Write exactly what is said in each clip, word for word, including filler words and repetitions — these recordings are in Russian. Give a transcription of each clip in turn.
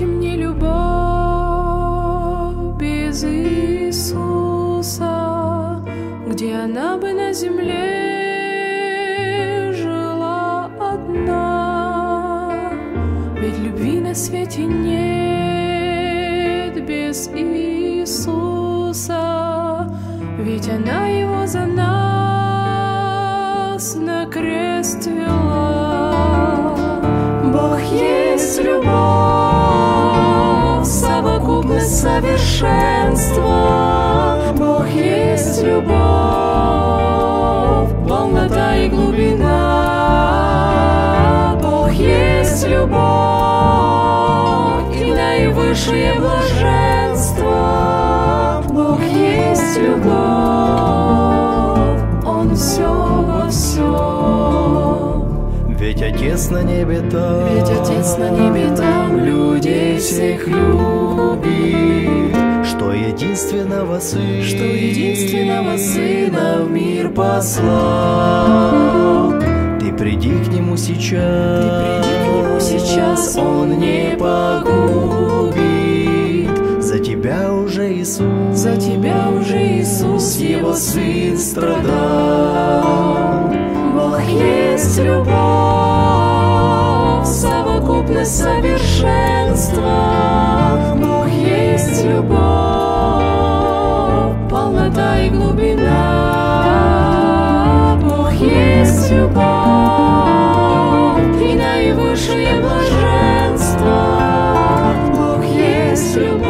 найдете мне любовь без Иисуса, где она бы на земле жила одна. Ведь любви на свете нет без Иисуса, ведь она его за нас на крест вела. Бог есть любовь, совокупность совершенства. Бог есть любовь, полнота и глубина. Бог есть любовь и наивысшее блаженство. Бог есть любовь, Он все во всем. Ведь Отец на небе там, Ведь Отец на небе там людей всех любит, что единственного Сына, что единственного Сына в мир послал. Ты приди к Нему сейчас, Ты приди к Нему сейчас, Он не погубит. За тебя уже Иисус, за тебя уже Иисус, Его Сын, страдал. Бог есть любовь, совокупность совершенства. Бог есть любовь, полнота и глубина. Бог есть любовь и наивысшее блаженство. Бог есть любовь,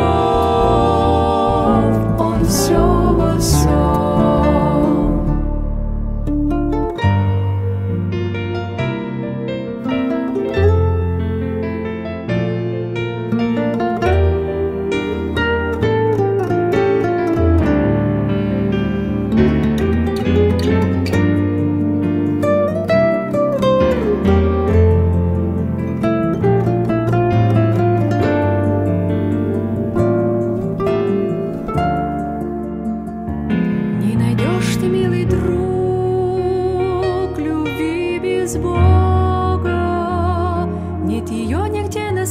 Он все во всем. Не найдешь ты, милый друг, любви без Бога. Нет ее нигде на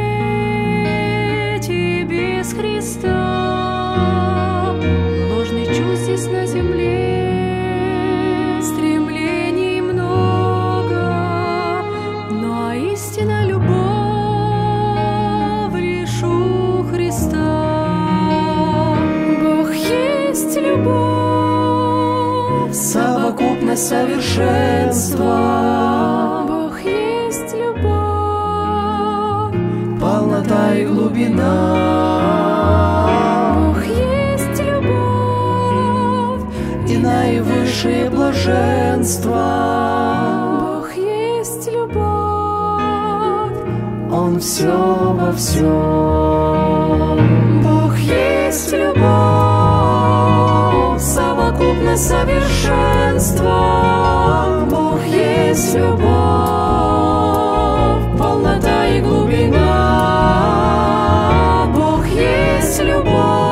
свете без Христа. Ложных чувств здесь на земле, стремлений много, но истинная любовь лишь у Христа. Бог есть любовь, совокупность совершенства. Бог есть любовь, полнота и глубина. Бог есть любовь И наивысшее блаженство. Бог есть любовь, Он все во всем. Бог есть любовь, совокупность совершенства. Бог есть любовь, полнота и глубина. Бог есть любовь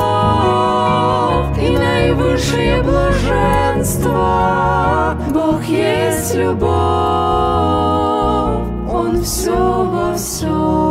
и наивысшее блаженство. Бог есть любовь, Он все во всем.